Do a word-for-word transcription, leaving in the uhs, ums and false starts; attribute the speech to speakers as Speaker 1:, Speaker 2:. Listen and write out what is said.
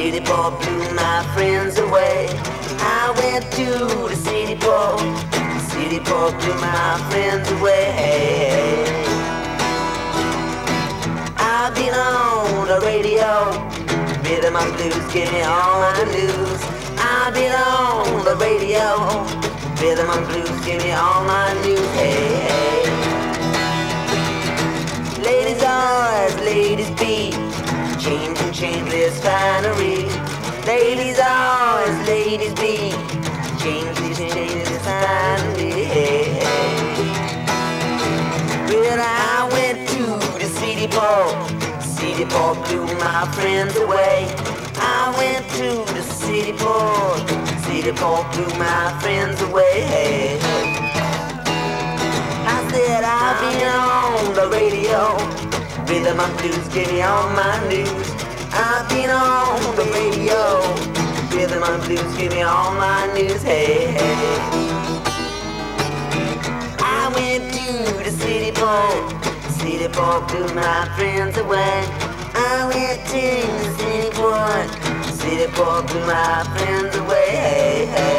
Speaker 1: city port blew my friends away. I went to the city port, the city port blew my friends away. I've been on the radio, rhythm and blues, give me all my news. I've been on the radio, rhythm and blues, give me all my news. Hey, hey. Ladies always, ladies be, change and changeless finery. Ladies always, ladies be, changeless, changeless finery. Hey, hey. Well, I went to the city port, city port blew my friends away. I went to the city port, city port blew my friends away. Hey, hey. I said I've been on the radio, rhythm and blues, give me all my news. I've been on the radio, rhythm and blues, give me all my news. Hey, hey. I went to the city port, city port blew my friends away. I went to the city port, city port blew my friends away. Hey, hey.